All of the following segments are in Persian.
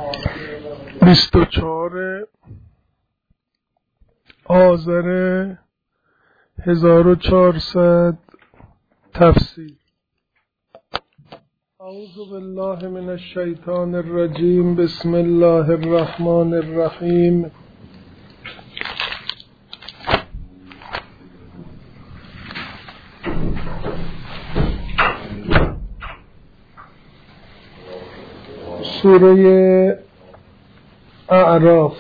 24 آذر 1400 تفسیر. اعوذ بالله من الشیطان الرجیم. بسم الله الرحمن الرحیم. سوره اعراف.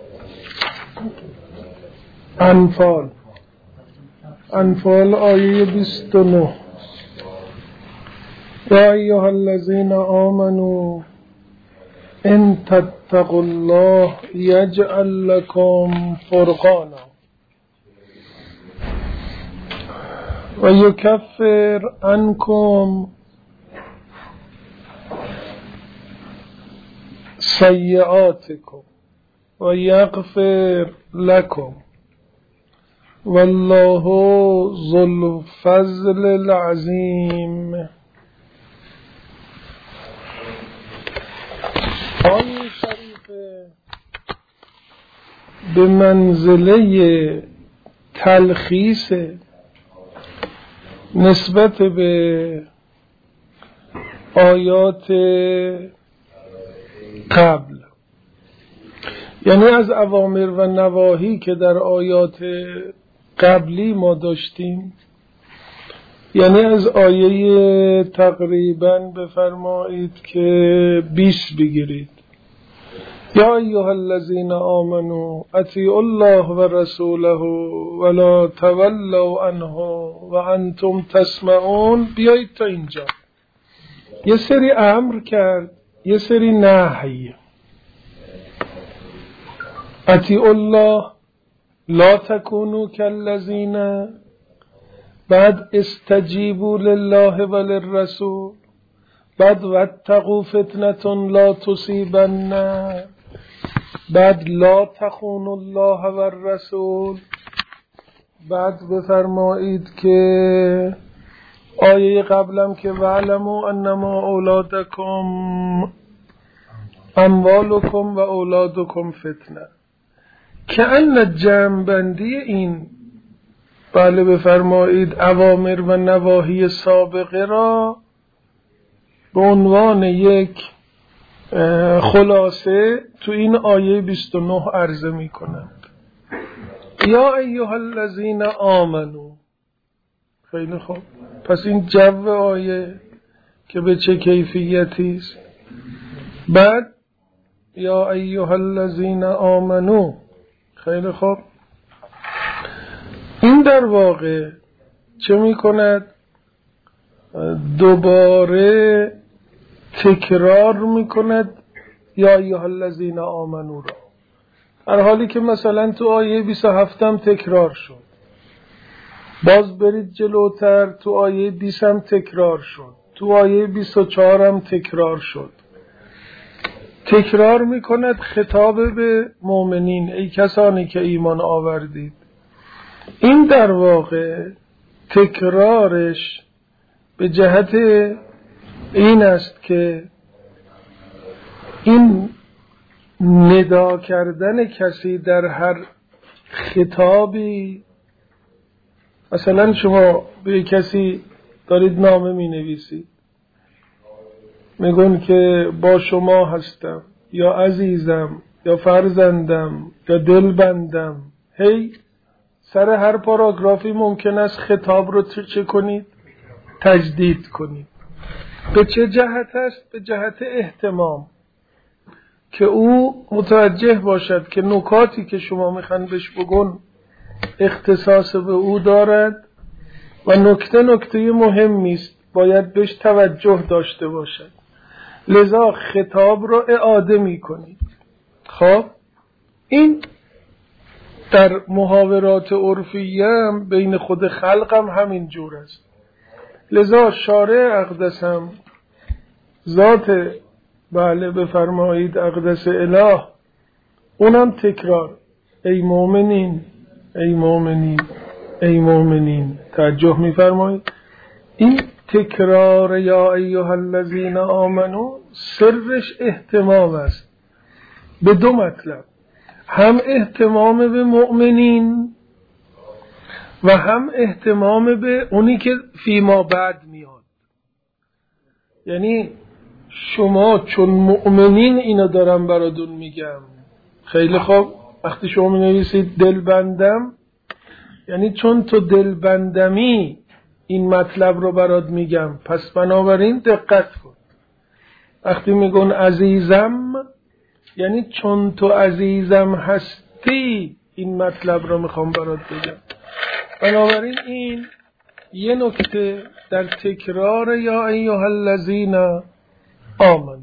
انفال آیه 29. یا ایها الذین آمنوا ان تتقوا الله یجعل لكم فرقانا و یکفر عنکم سیئاتکم و یغفر لكم والله ذو الفضل العظیم. آیه شریفه به منزله تلخیص نسبت به آیات قبل، یعنی از اوامر و نواهی که در آیات قبلی ما داشتیم، یعنی از آیه تقریبا بفرمایید که 20 بگیرید. یا ایها الذین آمنوا اطیعوا الله و رسوله ولا تولوا عنه و انتم تسمعون. بیایید تا اینجا یه سری امر کرد، یه سری نهی. اطیعوا الله، لا تکونوا کالذین، بعد استجیبوا لله وللرسول، بعد واتقوا فتنة لا تصیبن، بعد لا تخونوا الله والرسول. بعد بفرمایید که آیه قبلم که وعلموا انما اولادکم اموالکم و اولادکم فتنه، که ان جمع‌بندی این بله بفرمایید اوامر و نواهی سابقه را به عنوان یک خلاصه تو این آیه 29 عرضه می کنند. یا ایها الذین آمنو. خیلی خوب، پس این جو آیه که به چه کیفیتی است. بعد یا ایها الذین آمنو. خیلی خوب، این در واقع چه می کند؟ دوباره تکرار می کند یا ایها الذین آمنو را، در حالی که مثلا تو آیه 27 هم تکرار شد. باز برید جلوتر، تو آیه 20 هم تکرار شد، تو آیه 24 هم تکرار شد. تکرار می کند خطاب به مؤمنین، ای کسانی که ایمان آوردید. این در واقع تکرارش به جهت این است که این ندا کردن کسی در هر خطابی، مثلا شما به کسی دارید نامه می نویسید، میگن که با شما هستم یا عزیزم یا فرزندم یا دلبندم. هی سر هر پاراگرافی ممکن است خطاب رو چه کنید؟ تجدید کنید. به چه جهت است؟ به جهت اهتمام، که او متوجه باشد که نکاتی که شما میخوان بهش بگن اختصاص به او دارد و نکته مهمی است، باید بهش توجه داشته باشد. لذا خطاب رو اعاده میکنید. خب این در محاورات عرفیه هم بین خود خلقم همین جور است. لذا شارع اقدس هم ذات بله بفرمایید اقدس اله، اونم تکرار ای مؤمنین ای مؤمنین ای مؤمنین. توجه میفرمایید این تکرار یا ایها الذین آمنو سرش اهتمام است. به دو مطلب، هم اهتمام به مؤمنین و هم اهتمام به اونی که فیما بعد میاد. یعنی شما چون مؤمنین اینو دارم براتون میگم. خیلی خوب، وقتی شما می نویسید دلبندم، یعنی چون تو دلبندمی این مطلب رو برات میگم، پس بنابراین دقت کن. وقتی میگن عزیزم، یعنی چون تو عزیزم هستی این مطلب رو میخوام برات بگم. بنابراین این یه نکته در تکرار یا ایها الذین آمنوا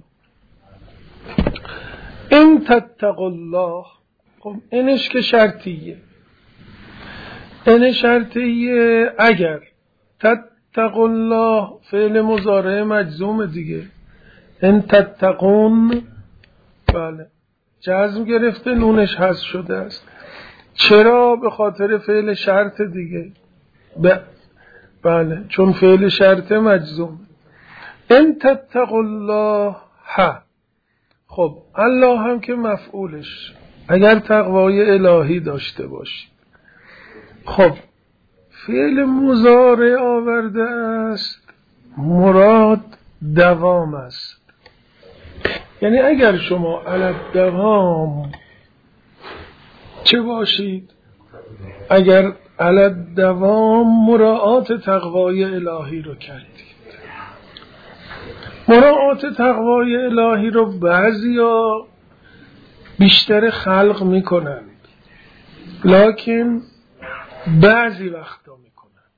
ان تتقوا الله. خب اینش که شرطیه، این شرطیه. اگر تتقوا الله فعل مضارع مجزوم دیگه، ان تتقون بله جزم گرفته، نونش حذف شده است. چرا؟ به خاطر فعل شرط دیگه. بله چون فعل شرط مجزوم. ان تتقوا الله ها. خب الله هم که مفعولش، اگر تقوای الهی داشته باشید. خب فعل مضارع آورده است، مراد دوام است. یعنی اگر شما علی دوام چه باشید؟ اگر علی دوام مراعات تقوای الهی رو کردید. مراعات تقوای الهی رو بعضیا بیشتر خلق میکنند، لکن بعضی وقتا میکنن.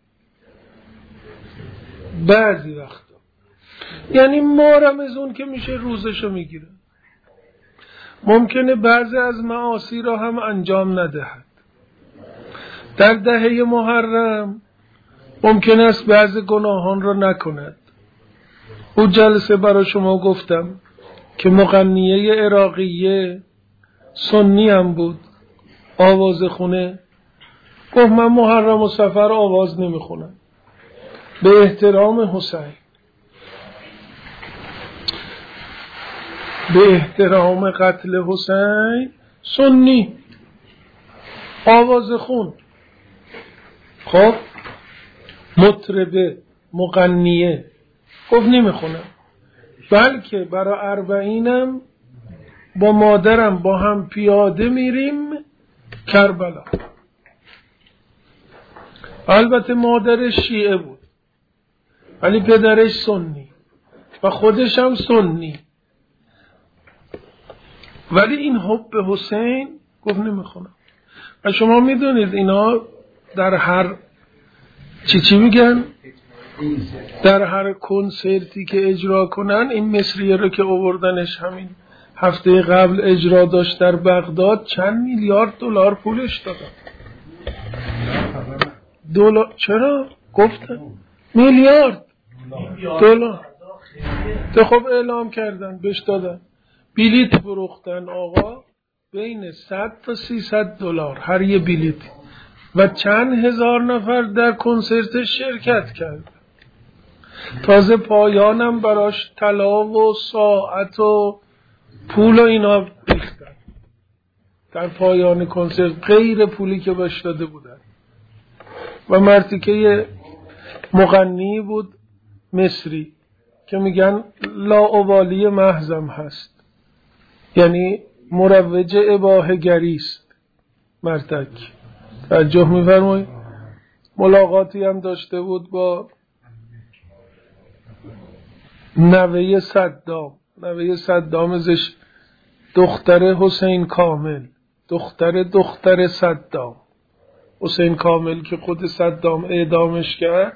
بعضی وقتا یعنی ماه رمضان که میشه روزشو میگیره، ممکنه بعضی از معاصی را هم انجام ندهد. در دهه محرم ممکن است بعضی گناهان را نکند. او جلسه برای شما گفتم که مغنیه عراقیه سنی هم بود، آواز خونه، گفت من محرم و سفر آواز نمیخونم به احترام حسین، به احترام قتل حسین. سنی آواز خون، خب مطربه مغنیه، گفت نمیخونم. بلکه برای اربعینم با مادرم با هم پیاده میریم کربلا. البته مادرش شیعه بود ولی پدرش سنی و خودش هم سنی، ولی این حب حسین گفت نمیخونم. و شما میدونید اینا در هر چی میگن، در هر کنسرتی که اجرا کنن، این مصریه رو که آوردنش همین هفته قبل اجرا داشت در بغداد، چند میلیارد دلار پولش دادن. دلار چرا؟ گفتن میلیارد دلار. تو خب اعلام کردن بهش دادن. بلیت فروختن آقا بین 100 تا 300 دلار هر یه بلیت، و چند هزار نفر در کنسرتش شرکت کرد. تازه پایانم براش طلا و ساعت و پول و اینا ریختن در پایان کنسرت، غیر پولی که بهش داده بودن. و مرتیکه مغنی بود مصری که میگن لاابالی محضم هست، یعنی مروج اباحه گریست. مرتک توجه میفرمایید. ملاقاتی هم داشته بود با نوه صدام. نوه صدام ازش دختر حسین کامل، دختر صدام. حسین کامل که خود صدام اعدامش کرد،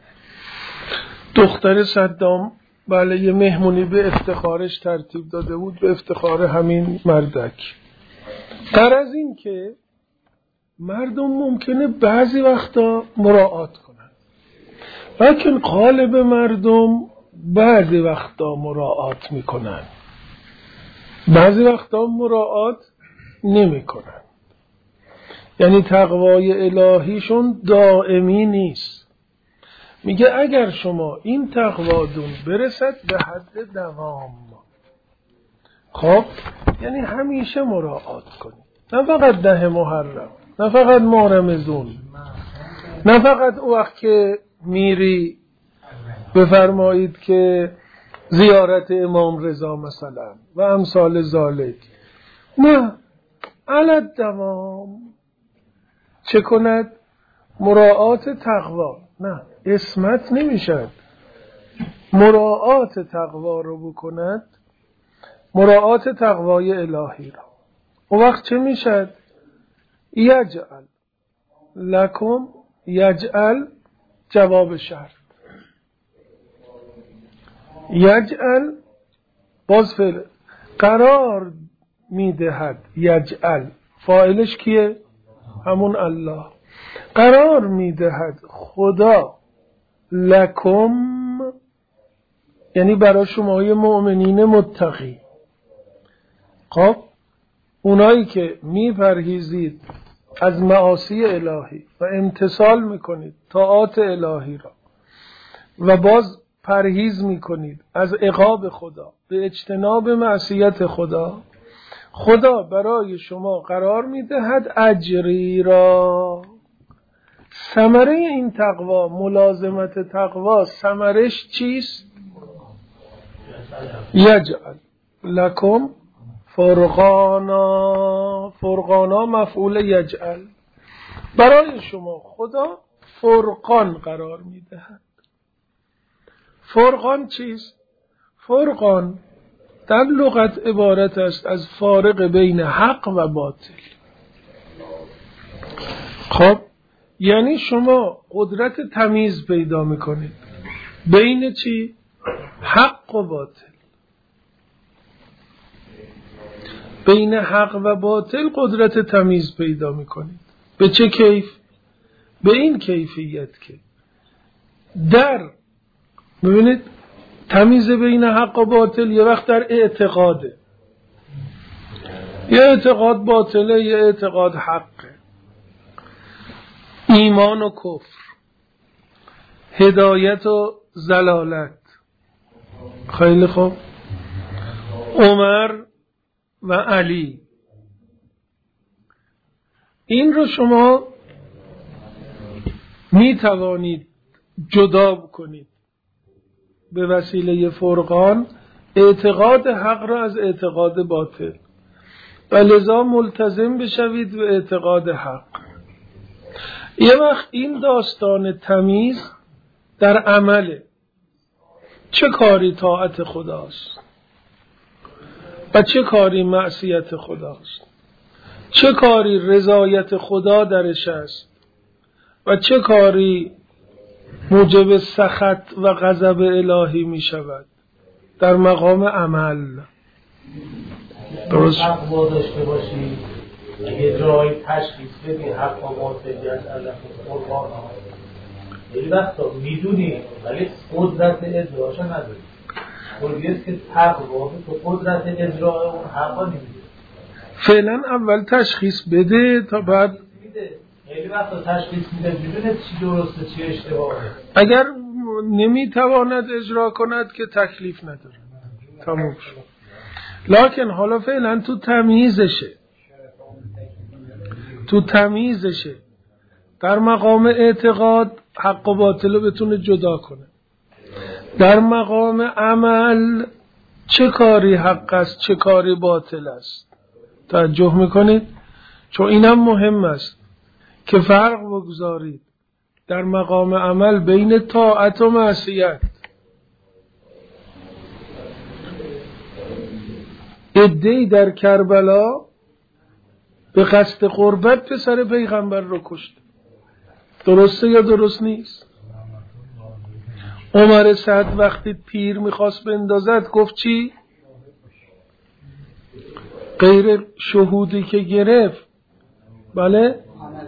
دختر صدام بله یه مهمونی به افتخارش ترتیب داده بود، به افتخار همین مردک. در از این که مردم ممکنه بعضی وقتا مراعات کنن، لیکن غالب مردم بعضی وقتا مراعات میکنن، بعضی وقتا مراعات نمیکنن. یعنی تقوای الهیشون دائمی نیست. میگه اگر شما این تقوادون برسد به حد دوام، خب یعنی همیشه مراعات کنید، نه فقط 10 محرم، نه فقط ماه رمضان، نه فقط او وقت که میری بفرمایید که زیارت امام رضا مثلا و امثال ذالک، نه، علی الدوام چه کند؟ مراعات تقوا. نه، اسمت نمیشد، مراعات تقوا رو بکند، مراعات تقوای الهی را. اون وقت چه میشد؟ یجعل لکم، یجعل جواب شرط، یجعل باز فعل قرار میدهد، یجعل فاعلش کیه؟ همون الله. قرار میدهد خدا لکم، یعنی برای شمای مؤمنین متقی. خب اونایی که میپرهیزید از معاصی الهی و امتثال میکنید طاعات الهی را و باز پرهیز میکنید از عقاب خدا به اجتناب معصیت خدا، خدا برای شما قرار میدهد اجری را. ثمره این تقوا، ملازمت تقوا، ثمرش چیست؟ یجعل لکم فرقانا، فرقانا مفعول یجعل، برای شما خدا فرقان قرار میدهد. فرقان چیست؟ فرقان در لغت عبارت است از فارق بین حق و باطل. خب یعنی شما قدرت تمیز پیدا میکنید بین چی؟ حق و باطل. بین حق و باطل قدرت تمیز پیدا میکنید. به چه کیف؟ به این کیفیت که در، ببینید تمیز بین حق و باطل یه وقت در اعتقاده، یه اعتقاد باطله، یه اعتقاد حقه، ایمان و کفر، هدایت و ضلالت. خیلی خوب، عمر و علی، این رو شما می توانید جدا کنید به وسیله فرقان اعتقاد حق را از اعتقاد باطل و لذا ملتزم بشوید به اعتقاد حق. یه وقت این داستان تمیز در عمله، چه کاری طاعت خداست و چه کاری معصیت خداست، چه کاری رضایت خدا درش است و چه کاری موجب سخط و غضب الهی می شود در مقام عمل. درست حق داشته باشی، اگه جایی تشخیص بدی حق و باطلیت علم قربان ها، یه وقتا میدونی ولی قدرت اجراش نداری. قدریت که تقوا تو قدرت اجرای اون حقا نمیده. فعلا اول تشخیص بده تا بعد میده. خیلی وقتا تشخیص میده میدونه چی درسته چی اشتباهه. اگر نمیتواند اجرا کند که تکلیف نداره، تموم شد. لکن حالا فعلا تو تمیزشه در مقام اعتقاد حق و باطل رو بتونه جدا کنه، در مقام عمل چه کاری حق است چه کاری باطل است. توجه میکنید؟ چون اینم مهم است که فرق بگذارید در مقام عمل بین طاعت و معصیت. عده‌ای در کربلا به قصد قربت پسر پیغمبر رو کشت. درسته یا درست نیست؟ عمر سعد وقتی تیر میخواست بندازد گفت چی؟ غیر شهودی که گرفت، بله،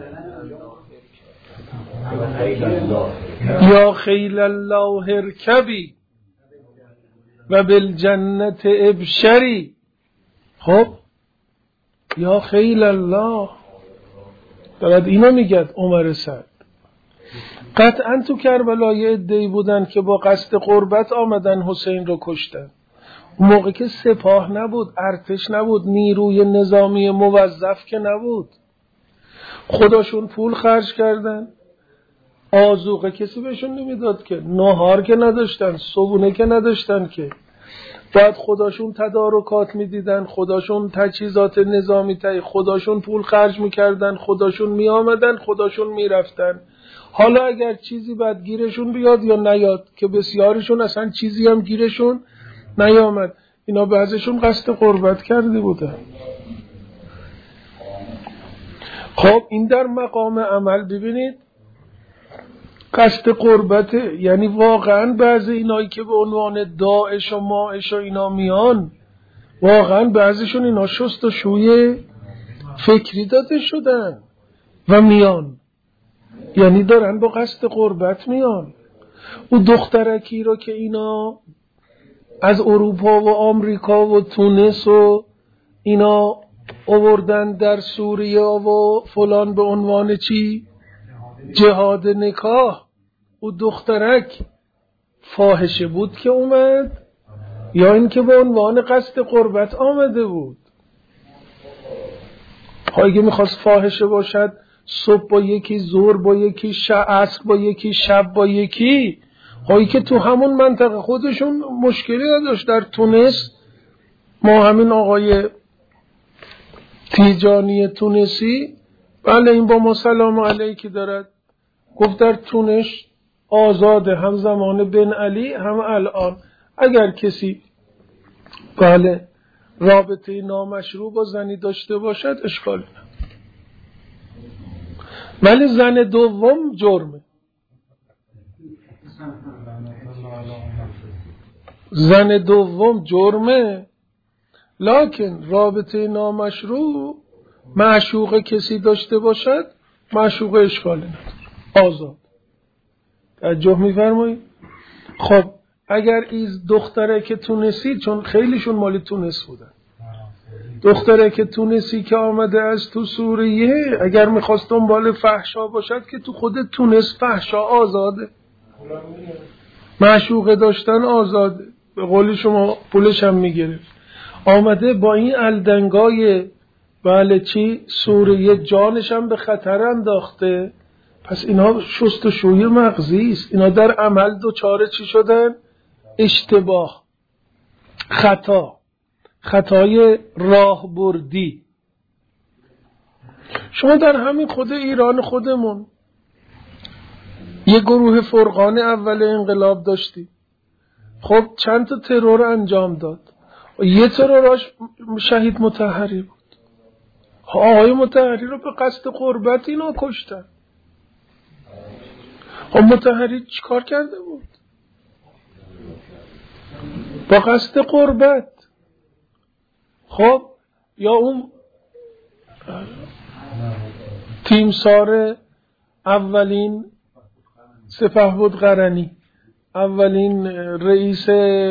یا خیل الله ارکبی و بالجنت ابشری. خب یا خیل الله دارد اینو میگد عمر سعد. قطعا تو کربلا یه عده‌ای بودن که با قصد قربت آمدن حسین رو کشتن. موقع که سپاه نبود، ارتش نبود، نیروی نظامی موظف که نبود، خودشون پول خرج کردن، آذوقه کسی بهشون نمیداد که، نهار که نداشتن، صبونه که نداشتن که، بعد خودشون تدارکات میدیدن، خودشون تجهیزات نظامی خودشون پول خرج میکردن، خودشون میآمدن، خودشون میرفتن. حالا اگر چیزی بعد گیرشون بیاد یا نیاد، که بسیارشون اصلا چیزی هم گیرشون نیامد، اینا بعضشون قصد قربت کرده بودن. خب این در مقام عمل ببینید قصد قربته، یعنی واقعا بعضی اینایی که به عنوان داعش و ماعش و اینا میان، واقعا بعضیشون اینا شست و شوی فکری داده شدن و میان، یعنی دارن با قصد قربت میان. او دخترکی رو که اینا از اروپا و آمریکا و تونس و اینا آوردن در سوریه و فلان به عنوان چی؟ جهاد نکاح. او دخترک فاحشه بود که اومد یا این که به عنوان قصد قربت آمده بود؟ اگه میخواست فاحشه باشد صبح با یکی، ظهر با یکی، عصر با یکی، شب با یکی، هایی که تو همون منطقه خودشون مشکلی نداشت. در تونس ما همین آقای تیجانی تونسی، بله این با ما سلام علیکی دارد، گفت در تونس آزاده، هم زمان بن علی هم الان. اگر کسی بله رابطه نامشروع با زنی داشته باشد اشکال نه، ولی زن دوم جرمه. زن دوم جرمه، لکن رابطه نامشروع معشوق کسی داشته باشد، معشوق اشکال نداره، آزاد. توجه می‌فرمایید؟ خب اگر ایز دختره که تونسی، چون خیلیشون مالی تونس بودن، دختره که تونسی که آمده از تو سوریه، اگر میخواست دنبال فحشا باشد که تو خود تونس فحشا آزاده، معشوقه داشتن آزاده، به قول شما پولش هم میگرفت. آمده با این الدنگای بله چی سوریه جانش هم به خطر انداخته، پس اینا شست و شوی مغزی است. اینا در عمل دوچاره چی شدن؟ اشتباه، خطای راه بردی. شما در همین خود ایران خودمون یه گروه فرقان اول انقلاب داشتی، خب چند تا ترور انجام داد، یه تروراش شهید مطهری بود. آقای مطهری رو به قصد قربت اینا کشتن. خب مطهری چیکار کرده بود؟ با قصد قربت. خب یا اون تیمسار اولین سپهبد قرنی، اولین رئیس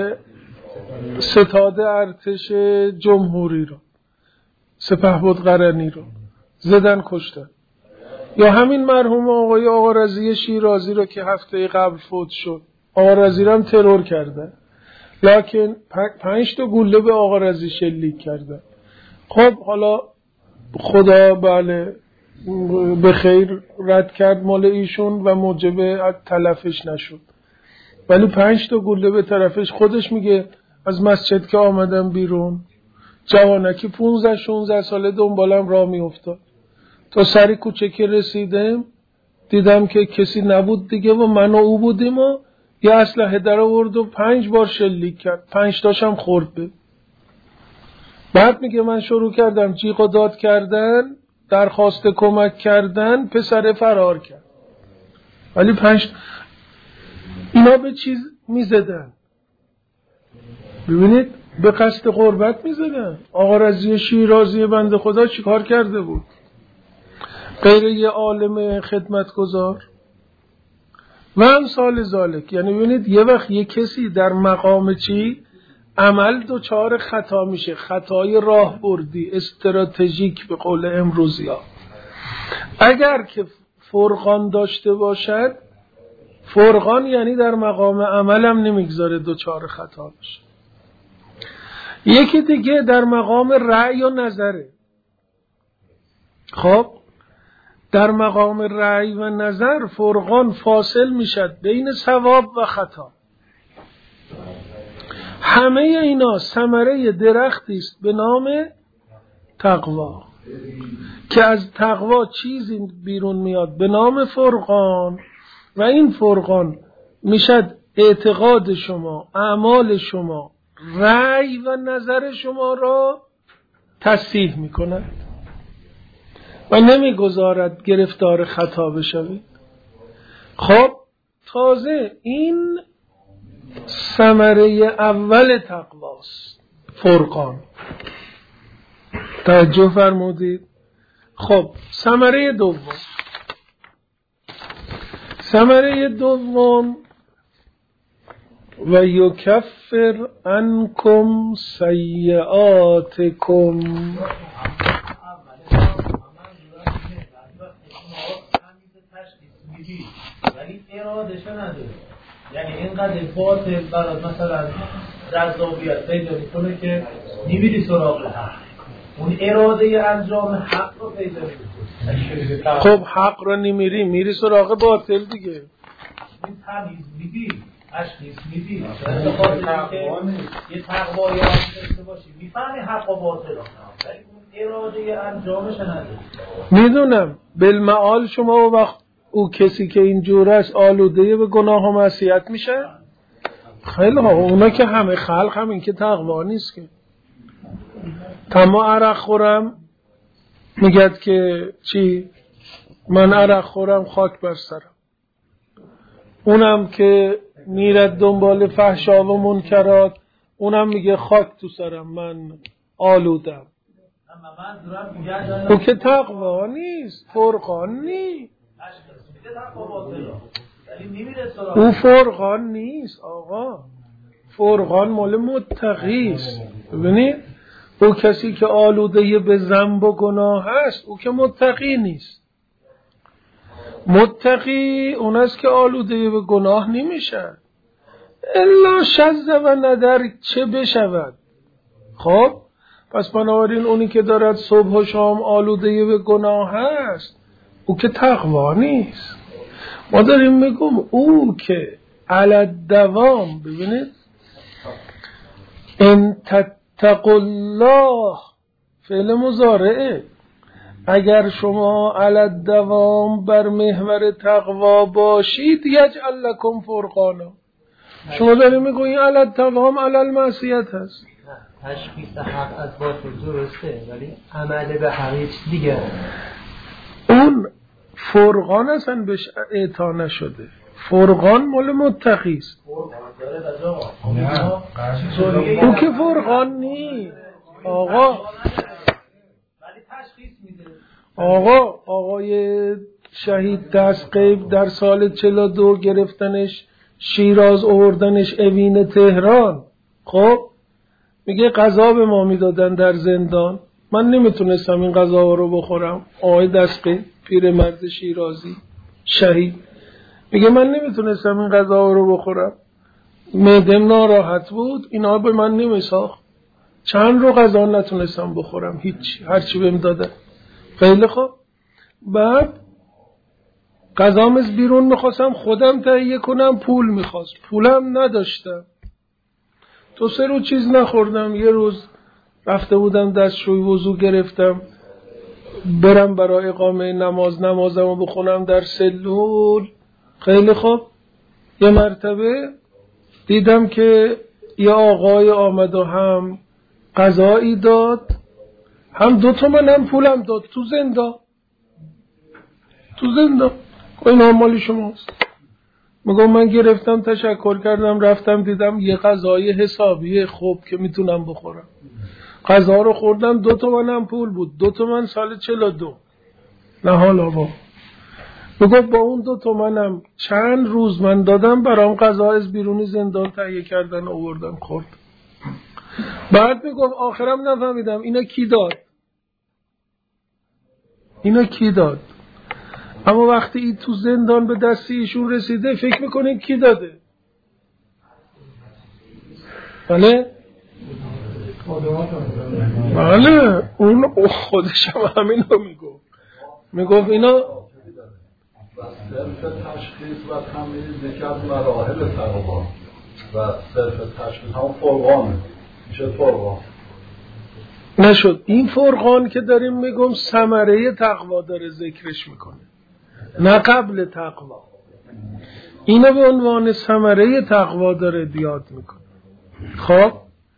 ستاد ارتش جمهوری رو، سپهبد قرنی رو زدن کشتن. یا همین مرحوم آقا رضی شیرازی رو که هفته قبل فوت شد، آقا رضی رو هم ترور کردن، لکن 5 تا گوله به آقا رضی شلیک کردن. خب حالا خدا بله به خیر رد کرد مال ایشون و موجب تلفش نشد، ولی 5 تا گوله به طرفش. خودش میگه از مسجد که آمدم بیرون، جوانکی 15-16 ساله دنبالم راه میافتاد، تا سر کوچه که رسیدم دیدم که کسی نبود دیگه و من و او بودیم و یه اسلحه در آورد و 5 بار شلیک کرد، 5 تاشم خورد به. بعد میگه من شروع کردم جیغ و داد کردن، درخواست کمک کردن، پسر فرار کرد. ولی 5 اینا به چیز میزدن، ببینید به قصد قربت میزدن. آقا رضی شیرازی بنده خدا چیکار کرده بود؟ غیر یه عالم خدمتگزار و امثال ذالک. یعنی ببینید یه وقت یه کسی در مقام چی عمل دوچار خطا میشه، خطای راه بردی استراتژیک به قول امروزی ها. اگر که فرقان داشته باشد، فرقان یعنی در مقام عمل هم نمیگذاره دوچار خطا بشه. یکی دیگه در مقام رأی و نظره. خب در مقام رأی و نظر فرقان فاصل میشد بین صواب و خطا. همه اینا ثمره درختی است به نام تقوا که از تقوا چیزی بیرون میاد به نام فرقان و این فرقان میشد اعتقاد شما، اعمال شما، رأی و نظر شما را تصحیح میکند و نمیگذارد گرفتار خطا بشوید. خب تازه این ثمره اول تقواست، فرقان. توجه فرمودید؟ خب ثمره دوم و یکفر عنکم سیئاتکم. ولی ارادهش نداره، یعنی اینقدر باطل برات مثلا جذابیت پیدا میکنه که میبینی سراغ حق، اون اراده انجام حق رو پیدا میکنه. خب حق رو نمیری، میری سراغ باطل دیگه. این تمیز میدی، تشخیص میدی، یه تقوایی هم داشته باشی میفهمی حق و باطل رو، ولی اون اراده انجامش نداره. میدونم بالمعال شما وقت او کسی که اینجور است آلوده به گناه و معصیت میشه. خیلی ها، اونا که همه خلق هم این که تقوا نیست که. تما عرق خورم میگد که چی؟ من عرق خورم خاک بر سرم. اونم که میرد دنبال فحشا و منکرات اونم میگه خاک تو سرم، من آلودم. او که تقوا نیست، فرقان نیست. او فرقان نیست آقا، فرقان مال متقیست. ببینید او کسی که آلوده به ذنب و گناه هست او که متقی نیست. متقی اون است که آلوده به گناه نمیشه الا شذ و ندر چه بشود. خب پس بنابراین اونی که دارد صبح و شام آلوده به گناه هست او که تقوا نیست. ما داریم میگم او که علی الدوام، ببینید ان تتقوا الله فعل مضارعه، اگر شما علی الدوام بر محور تقوا باشید یجعل لکم فرقانا. شما داریم میگویی علی الدوام علی المعصیت هست. تشخیص حق از باطل درسته ولی عمل به حق دیگه. اون فرقان اصلا بهش اعطا نشده، فرقان مال متقیست. اون که فرقان نیست آقای شهید دستقیب در سال 42 گرفتنش شیراز، آوردنش اوین تهران. خب میگه غذا به ما میدادن در زندان، من نمیتونستم این غذا رو بخورم. آقای دستقیب پیرمرد شیرازی شهید میگه من نمیتونستم این غذا رو بخورم، معدم ناراحت بود، اینا به من نمیساخت، چند رو غذا نتونستم بخورم، هیچ، هرچی بهم دادن. خیلی خوب، بعد غذام از بیرون میخواستم خودم تهیه کنم، پول میخواست، پولم نداشتم، 2-3 روز چیز نخوردم. یه روز رفته بودم دستشوی وضو گرفتم برم برای اقامه نمازمو بخونم در سلول. خیلی خوب، یه مرتبه دیدم که یه آقای آمد و هم غذایی داد، هم 2 تومن هم پولم داد، تو زندان. این مال شماست. میگم من گرفتم، تشکر کردم، رفتم دیدم یه غذای حسابیه خوب که میتونم بخورم. غذا رو خوردم، 2 تومن هم پول بود، 2 تومن سال 42. نه حالا میگم با اون 2 تومنم چند روز من دادم برام غذا از بیرونی زندان تهیه کردن آوردن خورد. بعد میگم آخرم نفهمیدم اینا کی داد. اما وقتی این تو زندان به دستی ایشون رسیده فکر میکنین کی داده؟ بله؟ بله اون خودش هم همین رو میگفت اینا و صرف تشخیص و تمیز یکی از مراحل تقوا و صرف تشخیص هم فرقانه میشه فرقان نشد. این فرقان که داریم میگم ثمره تقوا داره ذکرش میکنه نه قبل تقوا. اینو به عنوان ثمره تقوا داره یاد میکنه. خب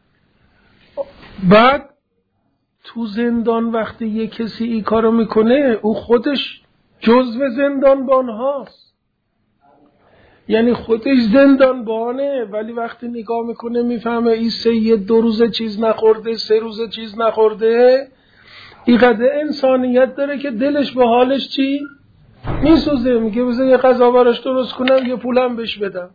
بعد تو زندان وقتی یه کسی این کارو میکنه او خودش جزو زندانبان هاست، یعنی خودش زندانبانه، ولی وقتی نگاه میکنه میفهمه این سید 2 روز چیز نخورده 3 روز چیز نخورده، اینقدر انسانیت داره که دلش به حالش چی؟ میسوزه، میگه بذار یه غذا براش درست کنم یه پولم بهش بدم.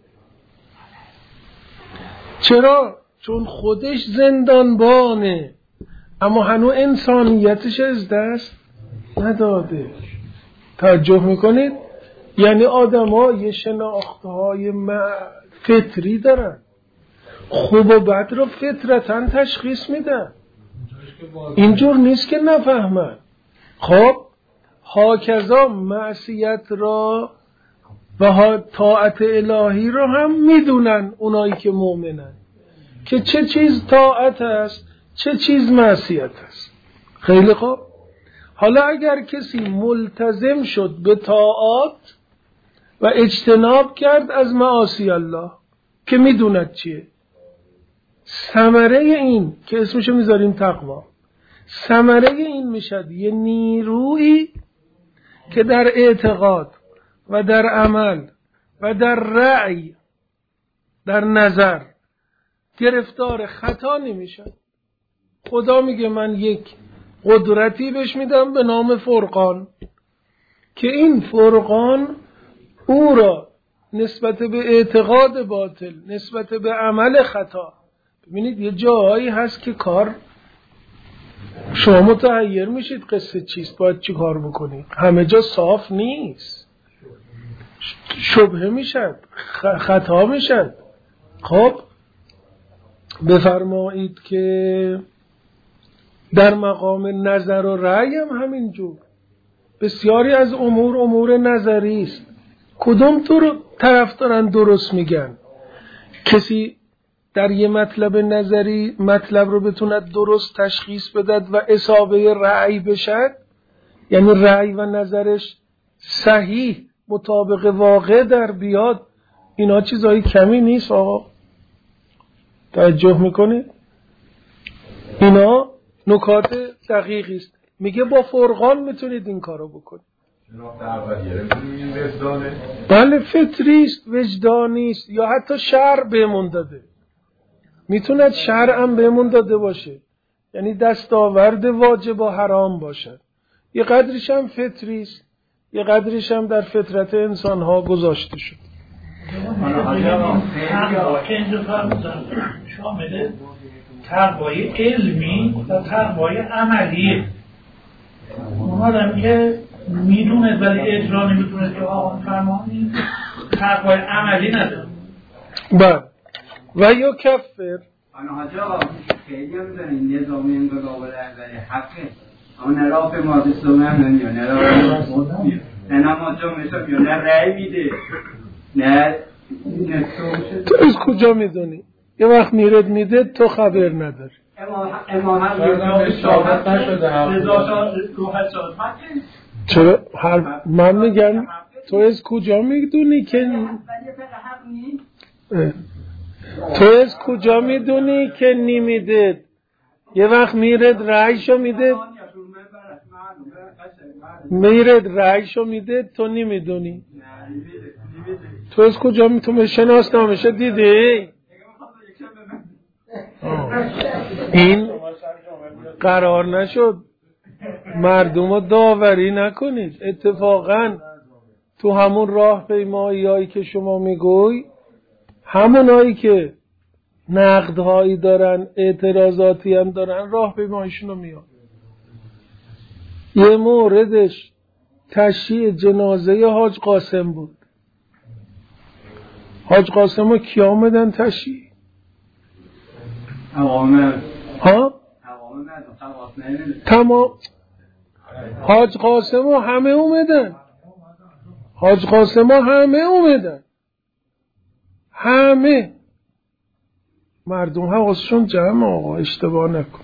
چرا؟ چون خودش زندانبانه اما هنوز انسانیتش از دست نداده. توجه میکنید؟ یعنی آدم ها یه شناخته های فطری دارن، خوب و بد رو فطرتاً تشخیص میدن، اینجور نیست که نفهمن. خب هاکذا معصیت را و طاعت الهی را هم میدونن اونایی که مؤمنن که چه چیز طاعت است چه چیز معصیت است. خیلی خوب. حالا اگر کسی ملتزم شد به طاعات و اجتناب کرد از معاصی الله که میدوند چیه، ثمره این که اسمشو میذاریم تقوا، ثمره این میشد یه نیرویی که در اعتقاد و در عمل و در رأی در نظر گرفتار خطا نمیشد. خدا میگه من یک قدرتی بهش میدم به نام فرقان که این فرقان او را نسبت به اعتقاد باطل، نسبت به عمل خطا، ببینید یه جاهایی هست که کار شما متحیر میشید قصه چیست، باید چی کار بکنید، همه جا صاف نیست، شبهه میشد، خطا میشد. خب بفرمایید که در مقام نظر و رأی هم همینجور بسیاری از امور نظری است. کدوم طرف دارن درست میگن؟ کسی در یه مطلب نظری مطلب رو بتوند درست تشخیص بدد و اصابه رأی بشد، یعنی رأی و نظرش صحیح مطابق واقع در بیاد، اینا چیزایی کمی نیست آقا. توجه میکنه؟ اینا نکات دقیقی است. میگه با فرقان میتونید این کارو بکنید. بله فطری است، وجدانی است، یا حتی شرع بهمون داده، میتوند شرع هم بهمون داده باشه، یعنی دستاورد واجب و حرام باشد. یه قدرش هم فطری است، یه قدرش هم در فطرت انسان ها گذاشته شد. شامل تقوای علمی و تقوای عملی. اون آدم که میدونه ولی اجرا نمیتونه که آقا فرمانی تقوای عملی نداره. بله و یا کفر آنها حاجا خیلی هم دارین نظامی انقلاب در حقه اما نراف مادستومه هم نمیاد، نراف مادستومه نه ماجا مثل میاد، نه رأی میده نه تو از کجا میدونی؟ یه وقت میرد میده تو خبر نداری. امام شاهد نشده رضا روحت شاهد چرا من میگم تو از کجا میدونی که تو از کجا میدونی که نمیده؟ یه وقت میرد رأیشو میده، میرد رأیشو میده تو نمیدونی. تو از کجا میتونی شناسنامه‌شو دیدی؟ این قرار نشد مردم رو داوری نکنید. اتفاقا تو همون راه پیمایی‌هایی که شما میگوی، همونایی که نقدهایی دارن اعتراضاتی هم دارن راه پیماییشون رو میاد. یه موردش تشییع جنازه حاج قاسم بود. حاج قاسم رو کیا آمدن تشییع؟ ها؟ تمام. حاج قاسم ها همه اومدن، حاج قاسم ها همه اومدن، همه مردم حواسشون جمع. آقا اشتباه نکن.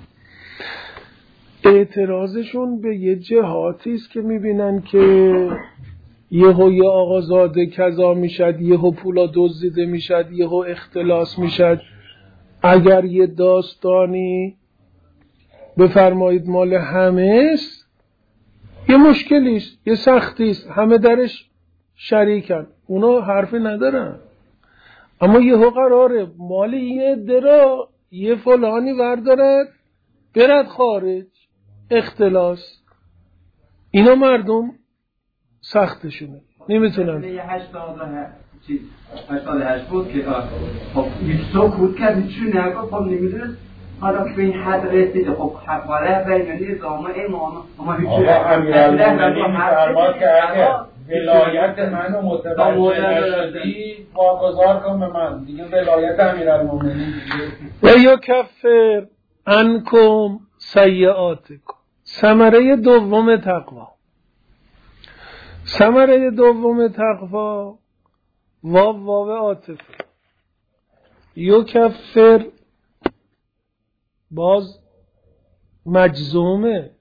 اعتراضشون به یه جهاتی است که میبینن که یهو آقازاده کذا میشد، یهو پولا دزدیده میشد، یهو اختلاس میشد. اگر یه داستانی بفرمایید مال همه است، یه مشکلی است، یه سختی است، همه درش شریکن، اونا حرفی ندارن. اما یهو قراره مال یه درا یه فلانی وردارد برد خارج، اختلاس. اینا مردم سختشونه، نمیتونن. یه 88 بود که خب سکوت کرد، چون نگاه خب نمیدونست حالا که به این حد رسیده. خب حواله بینانی ازامه امام اما هیچ امیرالمومنین فرما کرده ولایت منو متوجه نشدی واگذار کن به من دیگه، ولایت امیرالمومنین و یکفر عنکم سیئاتکم. ثمره دوم تقوا، ثمره دوم تقوا واو عاطفه. یکفر باز مجزومه،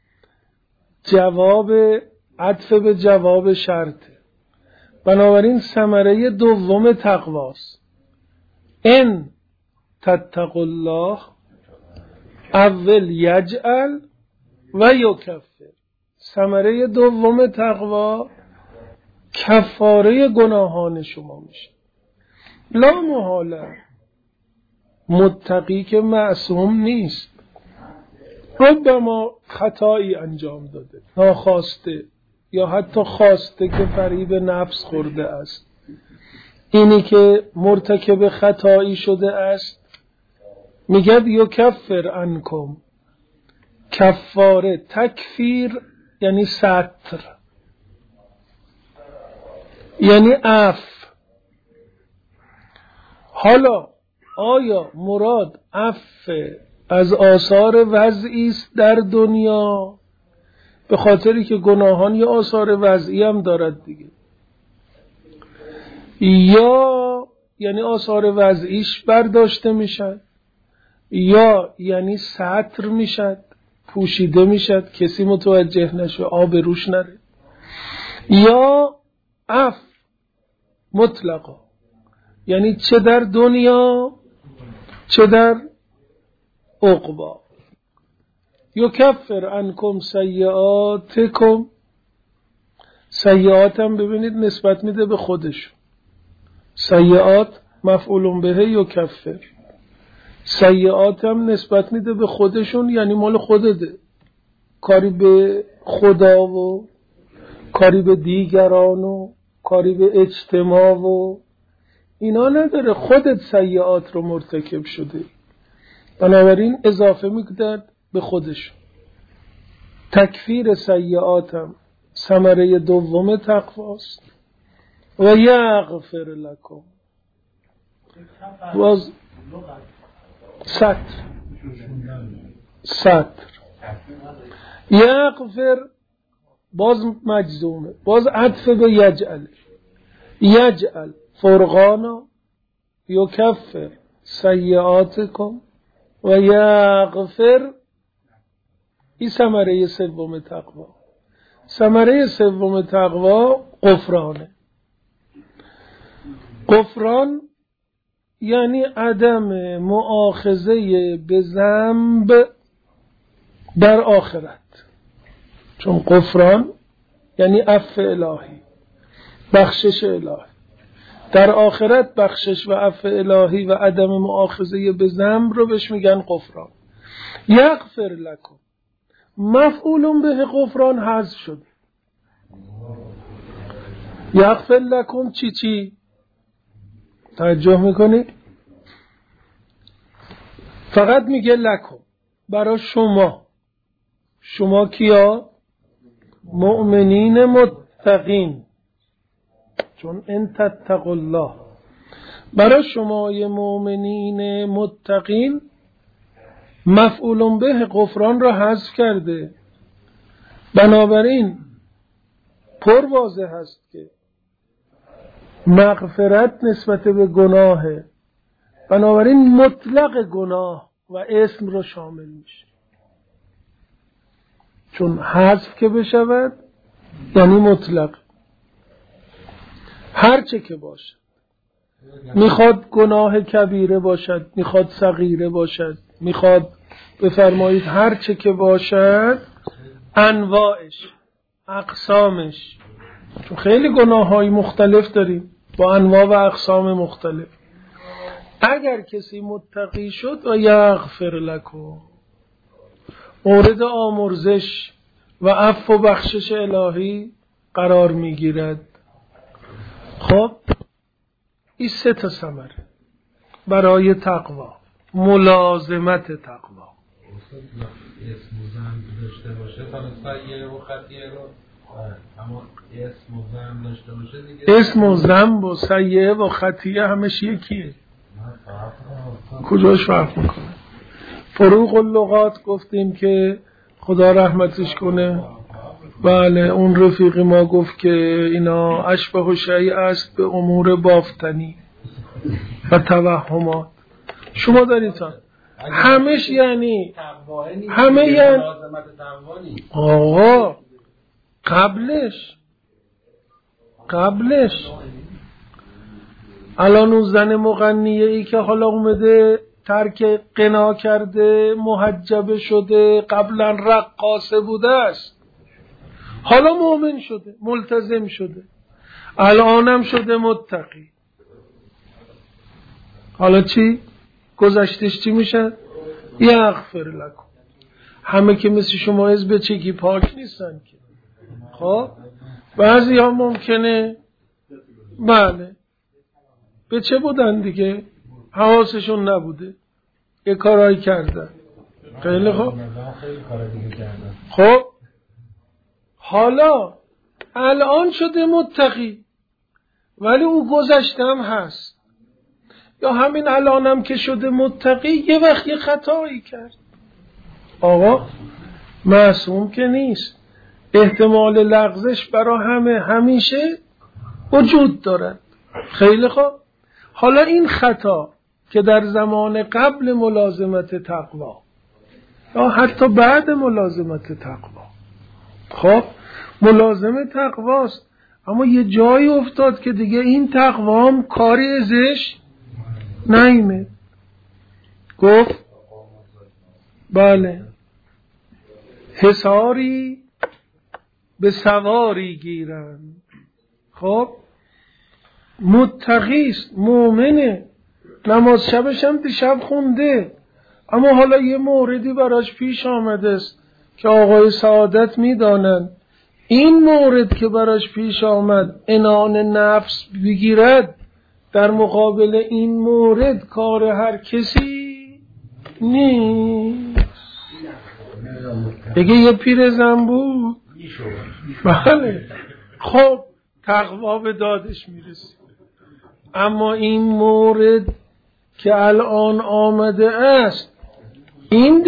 جواب عطف به جواب شرطه. بنابراین ثمره دوم تقواست. ان تتقوا الله اول یجعل و یکفر. ثمره دوم تقوا کفاره گناهان شما میشه. لا محاله، متقی که معصوم نیست، ربما خطایی انجام داده، ناخواسته یا حتی خواسته که فریب نفس خورده است. اینی که مرتکب خطایی شده است میگه یکفر عنکم. کفاره، تکفیر یعنی ستر، یعنی عفو. حالا آیا مراد عفو از آثار وضعی است در دنیا؟ به خاطری که گناهان یا آثار وضعی هم دارد دیگه، یا یعنی آثار وضعیش برداشته میشد، یا یعنی ستر میشد، پوشیده میشد، کسی متوجه نشه، آب روش نره، یا عفو مطلقا، یعنی چه در دنیا چه در عقبا. یکفر عنکم سیئاتکم. سیئات هم ببینید نسبت میده به خودش. سیئات مفعول به یکفر. سیئات هم نسبت میده به خودشون، یعنی مال خودته، کاری به خدا و کاری به دیگران و کاری به اجتماع و اینا نداره، خودت سیئات رو مرتکب شده، بنابراین اضافه میکرد به خودش. تکفیر سیئاتم ثمره دوم تقواست. و یغفر لکم، باز ستر. یغفر باز مجزومه، باز عطف به یجعل. یجعل فرقانا یکفر سیئاتکم و یغفر. این ثمره سوم تقوا. ثمره سوم تقوا غفرانه. غفران یعنی عدم مؤاخذه به ذنب در آخرت، چون غفران یعنی عفو الهی، بخشش الهی. در آخرت بخشش و عفو الهی و عدم مؤاخذه به ذنب رو بهش میگن غفران. یغفر لکم، مفعول به غفران حذف شد. یغفر لکم چی توجه میکنی؟ فقط میگه لکم، برای شما کیا؟ مؤمنین متقین، چون ان تتقوا الله، برای شما مؤمنین متقین مفعول به غفران را حذف کرده. بنابراین پر واضح هست که مغفرت نسبت به گناهه، بنابراین مطلق گناه و اسم را شامل میشه. چون حذف که بشود یعنی مطلق، هر چه که باشد، میخواد گناه کبیره باشد، میخواد صغیره باشد، میخواد بفرمایید هر چه که باشد، انواعش، اقسامش، چون خیلی گناه‌های مختلف داریم با انواع و اقسام مختلف. اگر کسی متقی شد و یغفر لکم، مورد آمرزش و عفو و بخشش الهی قرار میگیرد. خب این 3 تا ثمره برای تقوا، ملازمت تقوا. اسم و ذم داشته باشه، حالا سیئه و خطیه رو، اما اسم و ذم داشته باشه دیگه. اسم و ذم و سیئه و خطیه همش یکیه. کجاش فرق میکنه؟ فروغ اللغات گفتیم که خدا رحمتش کنه، بله اون رفیق ما گفت که اینا اشبه و شیء است به امور بافتنی و توهمات. شما دارید همش یعنی همه یعنی آقا قبلش الان اون زن مغنیه ای که حالا اومده ترک قنا کرده، محجبه شده، قبلا رقاصه بوده است، حالا مؤمن شده، ملتزم شده، الانم شده متقی. حالا چی؟ گذشتش چی میشه؟ یغفر لکم. همه که مثل شما حزب چگی پاک نیستن که. خب بعضی ها ممکنه بله به چه بودن دیگه، حواسشون نبوده، یه کارایی کردن. خیلی خوب. خب حالا الان شده متقی، ولی او گذشته هم هست، یا همین الانم که شده متقی یه وقت یه خطایی کرد. آقا معصوم که نیست، احتمال لغزش برای همه همیشه وجود دارد. خیلی خوب. حالا این خطا که در زمان قبل ملازمت تقوا یا حتی بعد ملازمت تقوا، خب ملازم تقواست، اما یه جایی افتاد که دیگه این تقوام کاری ازش نیمه. گفت بله حصاری به سواری گیرند. خب متقیست، مؤمنه، نماز شبش هم دیشب خونده، اما حالا یه موردی براش پیش آمده است که آقای سعادت میدانند این مورد که براش پیش آمد عنان نفس بگیرد، در مقابل این مورد کار هر کسی نیست. بگه یه پیر زنبور بله خب تقوا به دادش میرسه. اما این مورد که الان آمده است، این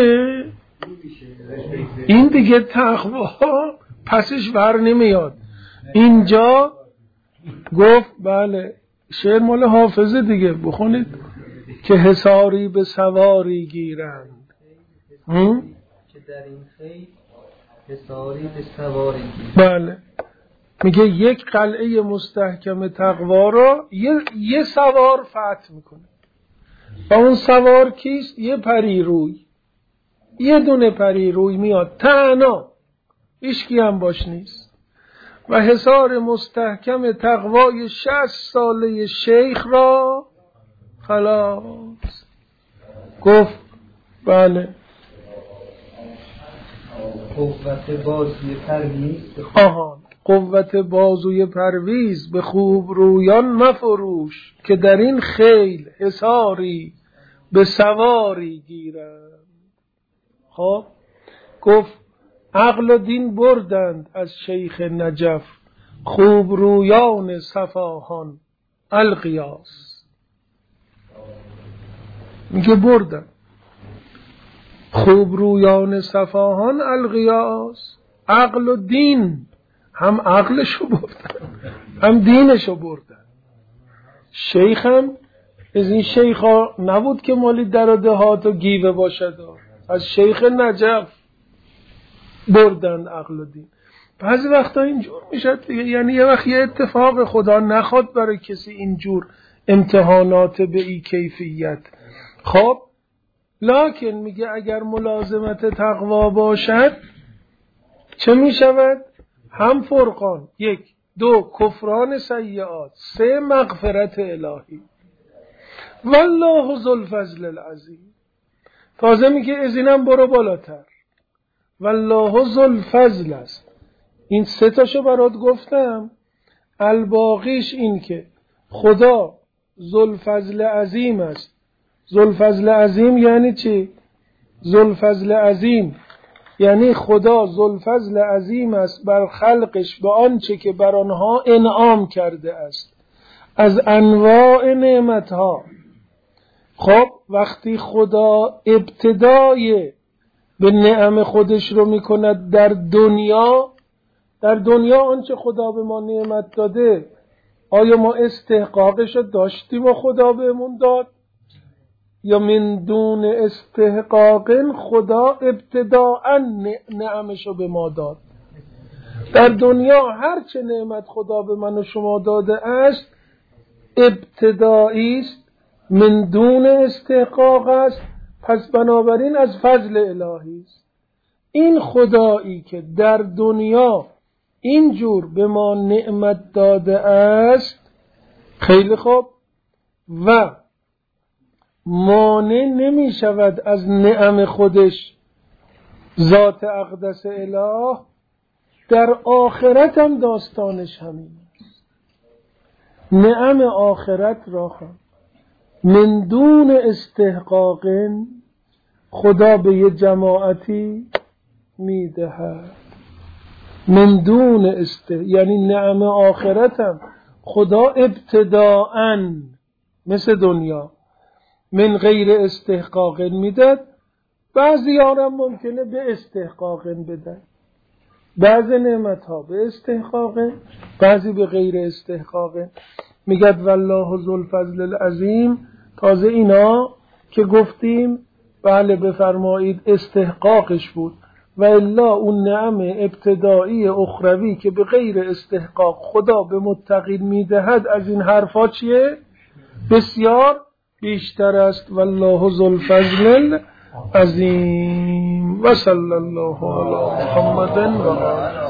دیگه تقوا پسش بر نمیاد. اینجا گفت بله شعر مال حافظه دیگه، بخونید که حصاری به سواری گیرند، که در این خیل حصاری به سواری گیرند. بله میگه یک قلعه مستحکم تقوا رو یه سوار فتح میکنه. و اون سوار کیست؟ یه پریروی، یه دونه پریروی میاد تنها، هیچکی هم باش نیست، و حصار مستحکم تقوای 60 ساله شیخ را خلاص. گفت بله قوت بازوی پرویز به خوب رویان مفروش، که در این خیل حصاری به سواری گیرند. خب گفت عقل و دین بردند از شیخ نجف، خوب رویان صفاهان القیاس. میگه بردن خوب رویان صفاهان الغیاس، عقل و دین، هم عقلشو بردن هم دینشو بردن. شیخ هم از این شیخ ها نبود که مالی در دهات و گیوه باشد، از شیخ نجف بردن عقل و دین. بعضی وقتا اینجور میشد دیگه، یعنی یه وقت یه اتفاق خدا نخواد برای کسی اینجور امتحانات به این کیفیت. خب لکن میگه اگر ملازمت تقوا باشد چه میشود؟ هم فرقان، 1 2 کفران سیئات، 3 مغفرت الهی. والله ذو الفضل العظیم. تازه میگه از اینم برو بالاتر، والله ذو الفضل است. این 3 تاشو برات گفتم. الباقیش این که خدا ذو الفضل عظیم است. ذو الفضل عظیم یعنی چی؟ ذو الفضل عظیم یعنی خدا ذو الفضل عظیم است بر خلقش به آنچه که بر آنها انعام کرده است از انواع نعمتها. خب وقتی خدا ابتدای به نعم خودش رو میکند در دنیا آنچه خدا به ما نعمت داده، آیا ما استحقاقش رو داشتیم و خدا بهمون داد؟ یا من دون استحقاق خدا ابتداءً نعمش رو به ما داد؟ در دنیا هر چه نعمت خدا به من و شما داده است ابتدایی است، من دون استحقاق است، پس بنابراین از فضل الهی است. این خدایی که در دنیا اینجور به ما نعمت داده است، خیلی خوب، و مانع نمی شود از نعم خودش ذات اقدس اله، در آخرت هم داستانش همین است. نعم آخرت را هم من دون استحقاق خدا به یه جماعتی میدهد. من دون یعنی نعم آخرت هم خدا ابتداءً مثل دنیا من غیر استحقاق میداد. بعضی هم ممکنه به استحقاق بدن، بعضی نعمت ها به استحقاق، بعضی به غیر استحقاق. میگد والله ذو الفضل العظیم. تازه اینا که گفتیم بله بفرمایید استحقاقش بود، و الا اون نعم ابتدایی اخروی که به غیر استحقاق خدا به متقین میدهد از این حرفا چیه؟ بسیار بیشتر است. والله ذو الفضل العظیم. و صلی الله علی محمد و آله.